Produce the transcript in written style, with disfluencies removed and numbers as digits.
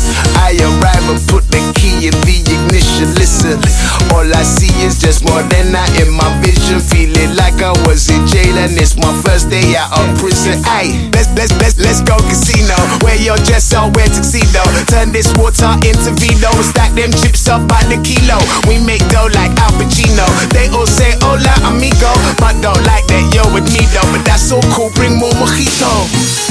I arrive and put the key in the ignition. Listen, all I see is just more than I in my vision. Feeling like I was in jail and it's my first day out of prison. Aye, let's go casino. Wear your dress or wear tuxedo. Turn this water into vino. Stack them chips up by the kilo. We make dough like Al Pacino. They all say hola amigo, but don't like that you're with me though. But that's so cool, bring more mojito.